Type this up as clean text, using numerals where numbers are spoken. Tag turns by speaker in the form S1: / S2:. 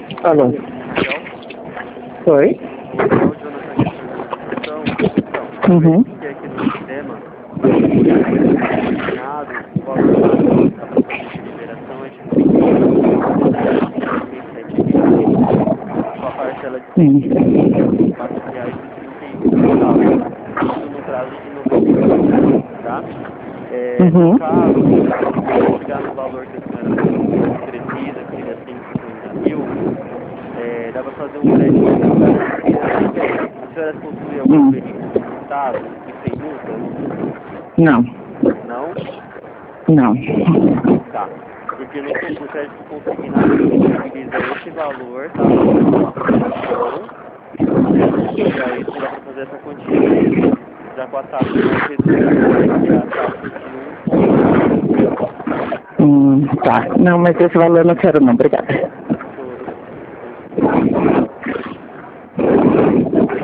S1: Alô? Oi? Uhum.
S2: Que aqui no sistema, destinado, o valor máximo que está para fazer de liberação é de R$ 37.000. Com a parcela de R$ 4,31, isso no prazo de 90 dias, tá? No caso, para chegar no valor que a senhora precisa, que seria 150.000, dá para fazer um crédito com garantia na BPF. A senhora possui algum veículo quitado e sem multa?
S1: Não.
S2: Não?
S1: Não.
S2: Tá. Porque no crédito consignado ele utiliza esse valor, tá? E aí você dá para fazer essa quantia mesmo. Já com a taxa mais reduzida, que é a taxa de 1,5.
S1: Tá. Não, mas esse valor eu não quero não, obrigada.